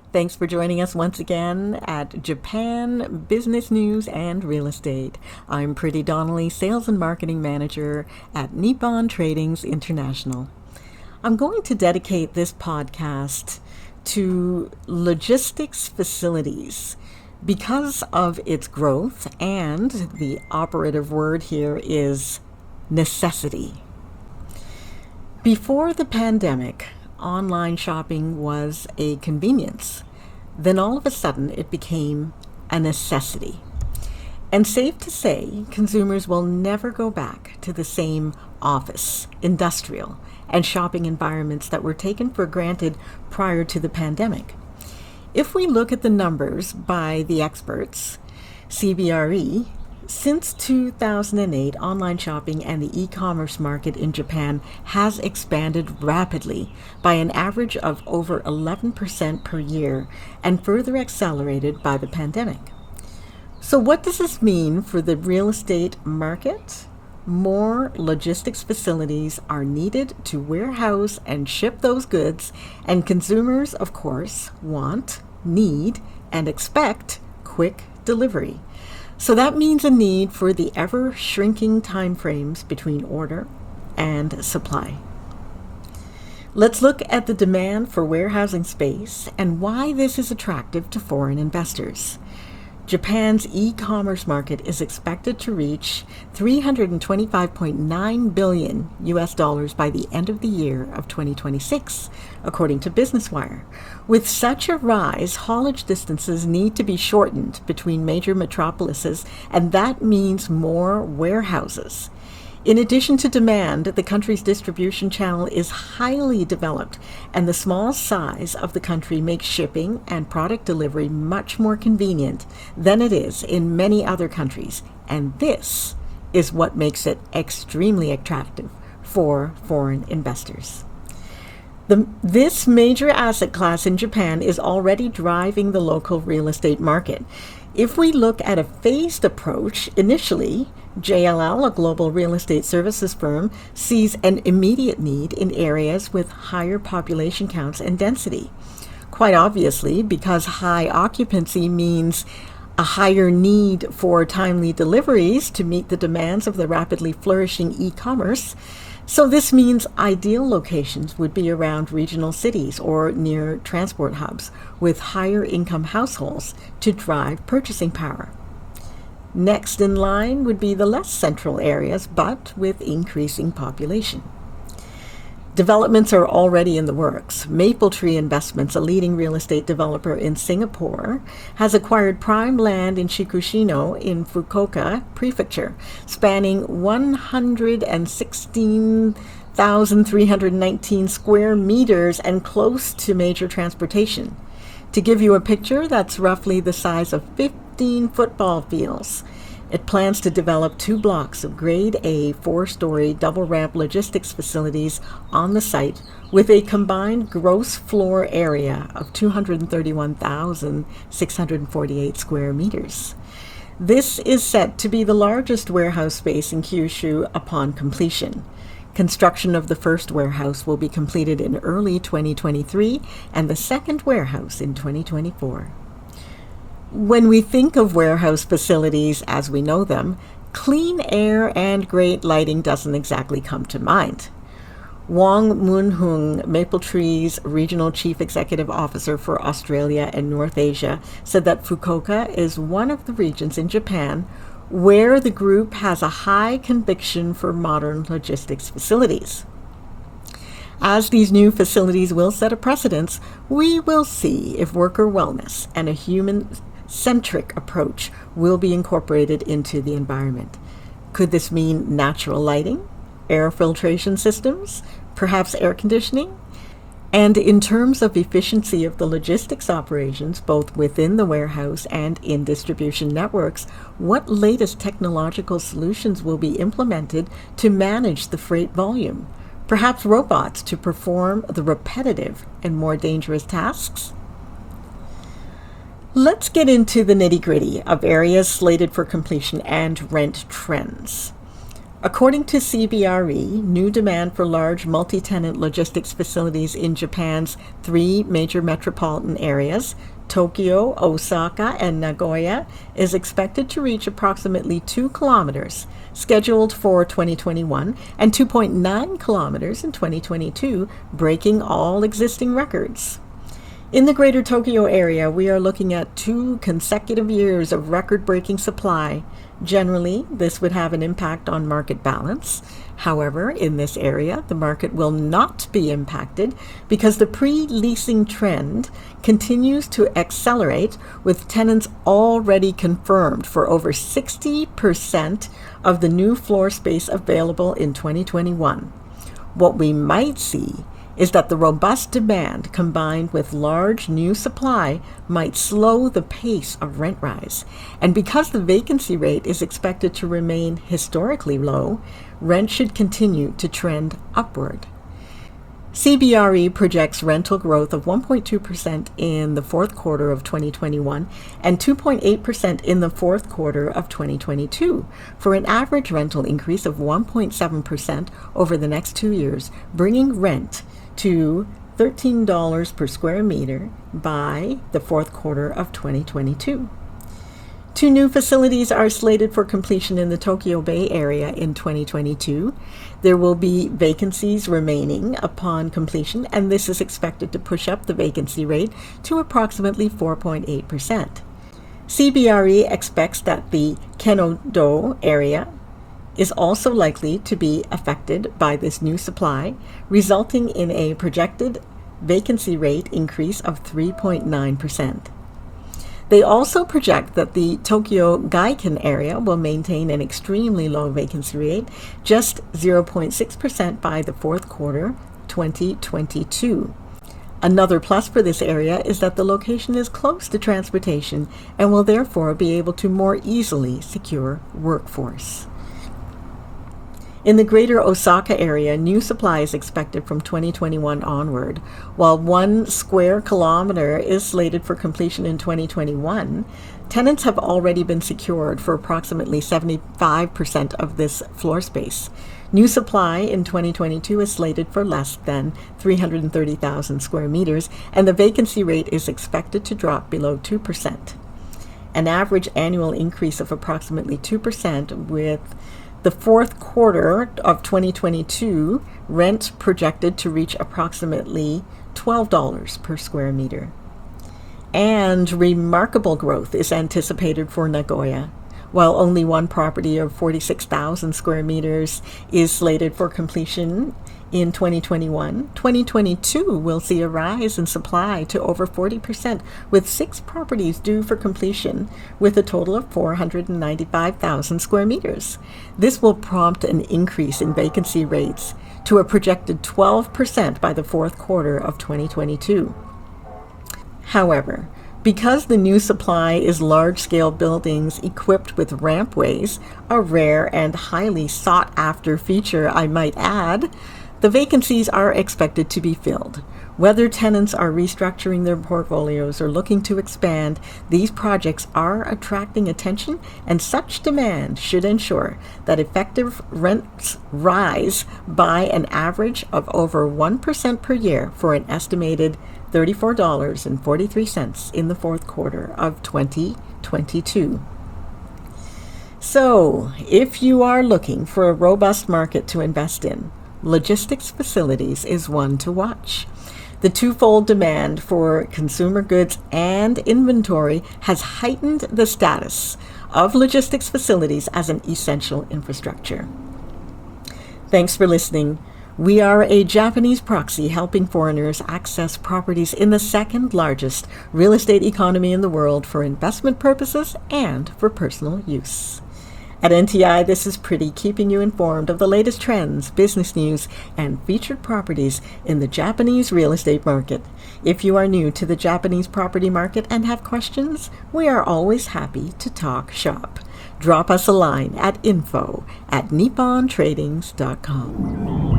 Thanks for joining us once again at Japan Business News and Real Estate. I'm Pretty Donnelly, Sales and Marketing Manager at Nippon Tradings International. I'm going to dedicate this podcast to logistics facilities because of its growth, and the operative word here is necessity. Before the pandemic, online shopping was a convenience. Then all of a sudden it became a necessity. And safe to say, consumers will never go back to the same office, industrial, and shopping environments that were taken for granted prior to the pandemic. If we look at the numbers by the experts, CBRE, since 2008, online shopping and the e-commerce market in Japan has expanded rapidly by an average of over 11% per year and further accelerated by the pandemic. So what does this mean for the real estate market? More logistics facilities are needed to warehouse and ship those goods, and consumers, of course, want, need, and expect quick delivery. So that means a need for the ever-shrinking timeframes between order and supply. Let's look at the demand for warehousing space and why this is attractive to foreign investors. Japan's e-commerce market is expected to reach $325.9 billion by the end of the year of 2026, according to Business Wire. With such a rise, haulage distances need to be shortened between major metropolises, and that means more warehouses. In addition to demand, the country's distribution channel is highly developed, and the small size of the country makes shipping and product delivery much more convenient than it is in many other countries, and this is what makes it extremely attractive for foreign investors. This major asset class in Japan is already driving the local real estate market. If we look at a phased approach, initially, JLL, a global real estate services firm, sees an immediate need in areas with higher population counts and density. Quite obviously, because high occupancy means a higher need for timely deliveries to meet the demands of the rapidly flourishing e-commerce. So this means ideal locations would be around regional cities or near transport hubs with higher income households to drive purchasing power. Next in line would be the less central areas, but with increasing population. Developments are already in the works. Mapletree Investments, a leading real estate developer in Singapore, has acquired prime land in Shikushino in Fukuoka Prefecture, spanning 116,319 square meters and close to major transportation. To give you a picture, that's roughly the size of 15 football fields. It plans to develop 2 blocks of Grade A 4-story double-ramp logistics facilities on the site with a combined gross floor area of 231,648 square meters. This is set to be the largest warehouse space in Kyushu upon completion. Construction of the first warehouse will be completed in early 2023 and the second warehouse in 2024. When we think of warehouse facilities as we know them, clean air and great lighting doesn't exactly come to mind. Wong Moon-hung, Mapletree's Regional Chief Executive Officer for Australia and North Asia, said that Fukuoka is one of the regions in Japan where the group has a high conviction for modern logistics facilities. As these new facilities will set a precedence, we will see if worker wellness and a human-centric approach will be incorporated into the environment. Could this mean natural lighting, air filtration systems, perhaps air conditioning? And in terms of efficiency of the logistics operations, both within the warehouse and in distribution networks, what latest technological solutions will be implemented to manage the freight volume? Perhaps robots to perform the repetitive and more dangerous tasks? Let's get into the nitty-gritty of areas slated for completion and rent trends. According to CBRE, new demand for large multi-tenant logistics facilities in Japan's 3 major metropolitan areas, Tokyo, Osaka, and Nagoya, is expected to reach approximately 2 kilometers, scheduled for 2021, and 2.9 kilometers in 2022, breaking all existing records. In the greater Tokyo area, we are looking at 2 consecutive years of record-breaking supply. Generally, this would have an impact on market balance. However, in this area, the market will not be impacted because the pre-leasing trend continues to accelerate, with tenants already confirmed for over 60% of the new floor space available in 2021. What we might see is that the robust demand combined with large new supply might slow the pace of rent rise. And because the vacancy rate is expected to remain historically low, rent should continue to trend upward. CBRE projects rental growth of 1.2% in the fourth quarter of 2021 and 2.8% in the fourth quarter of 2022, for an average rental increase of 1.7% over the next 2 years, bringing rent to $13 per square meter by the fourth quarter of 2022. 2 new facilities are slated for completion in the Tokyo Bay Area in 2022. There will be vacancies remaining upon completion, and this is expected to push up the vacancy rate to approximately 4.8%. CBRE expects that the Kenodo area is also likely to be affected by this new supply, resulting in a projected vacancy rate increase of 3.9%. They also project that the Tokyo Gaiken area will maintain an extremely low vacancy rate, just 0.6% by the fourth quarter 2022. Another plus for this area is that the location is close to transportation and will therefore be able to more easily secure workforce. In the greater Osaka area, new supply is expected from 2021 onward. While 1 square kilometer is slated for completion in 2021, tenants have already been secured for approximately 75% of this floor space. New supply in 2022 is slated for less than 330,000 square meters, and the vacancy rate is expected to drop below 2%. An average annual increase of approximately 2%, with the fourth quarter of 2022 rent projected to reach approximately $12 per square meter. And remarkable growth is anticipated for Nagoya. While only 1 property of 46,000 square meters is slated for completion in 2021, 2022 will see a rise in supply to over 40%, with 6 properties due for completion, with a total of 495,000 square meters. This will prompt an increase in vacancy rates to a projected 12% by the fourth quarter of 2022. However, because the new supply is large-scale buildings equipped with rampways, a rare and highly sought-after feature, I might add, the vacancies are expected to be filled. Whether tenants are restructuring their portfolios or looking to expand, these projects are attracting attention, and such demand should ensure that effective rents rise by an average of over 1% per year for an estimated $34.43 in the fourth quarter of 2022. So, if you are looking for a robust market to invest in, logistics facilities is one to watch. The twofold demand for consumer goods and inventory has heightened the status of logistics facilities as an essential infrastructure. Thanks for listening. We are a Japanese proxy helping foreigners access properties in the second largest real estate economy in the world for investment purposes and for personal use. At NTI, this is Pretty, keeping you informed of the latest trends, business news, and featured properties in the Japanese real estate market. If you are new to the Japanese property market and have questions, we are always happy to talk shop. Drop us a line at info@nippontradings.com.